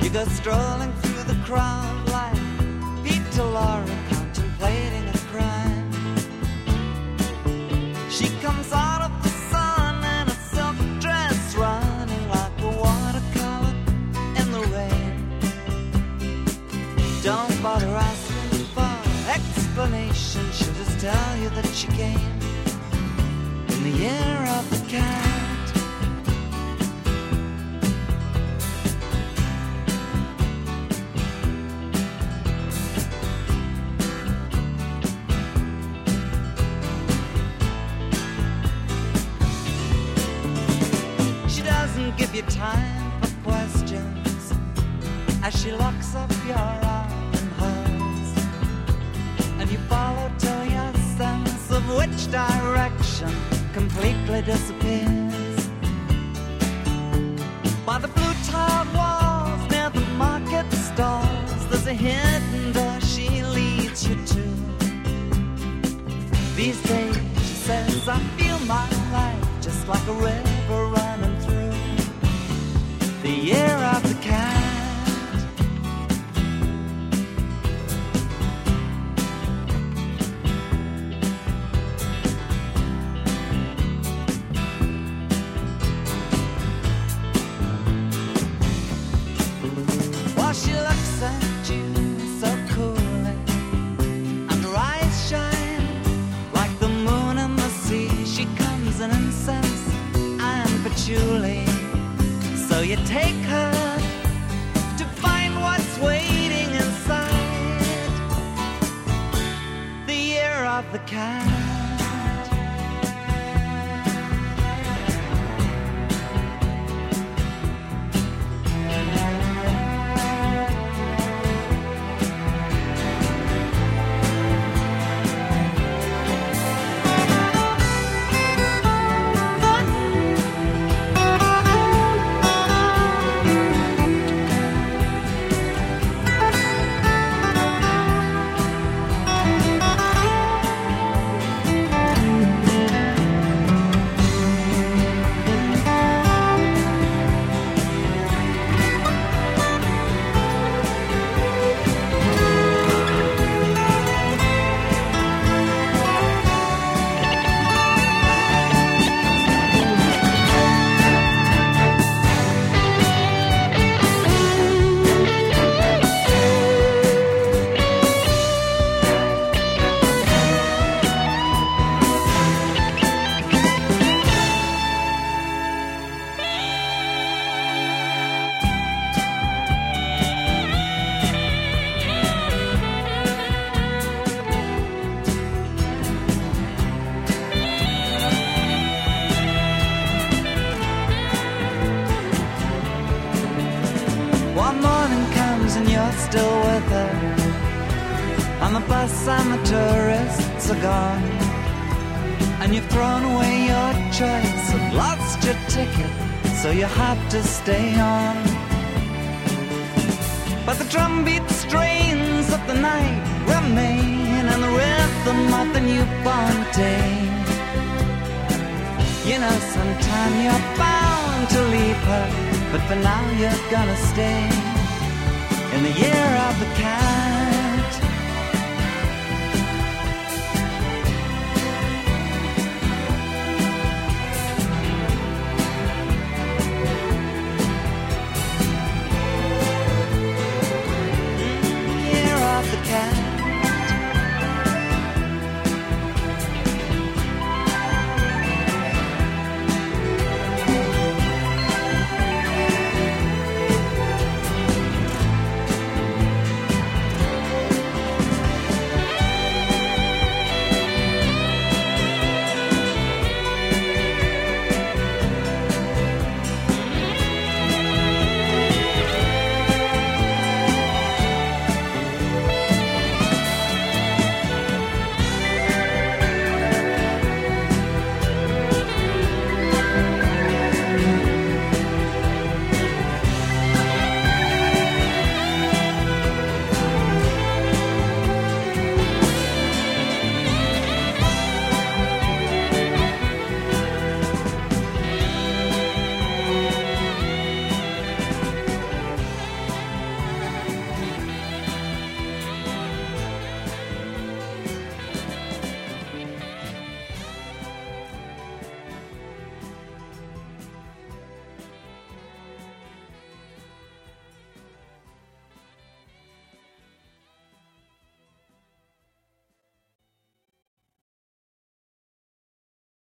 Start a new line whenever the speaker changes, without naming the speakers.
You go strolling through the crowd like Peter Laura contemplating a crime. She comes out of the sun in a silk dress, running like a watercolor in the rain. Don't bother asking for explanation, she'll just tell you that she came in the year of the cat. Give you time for questions as she locks up your arm in hers, and you follow till your sense of which direction completely disappears. By the blue tiled walls near the market stalls, there's a hidden door she leads you to. These days, she says, I feel my life just like a river running through the year of the cat. While she looks at you so coolly, and her eyes shine like the moon in the sea, she comes in incense and patchouli. So you take her to find what's waiting inside the year of the cat. One morning comes and you're still with her. On the bus and the tourists are gone, and you've thrown away your choice and lost your ticket, so you have to stay on. But the drumbeat strains of the night remain, and the rhythm of the newborn day. You know, sometime you're bound to leave her, but for now you're gonna stay in the year of the cat.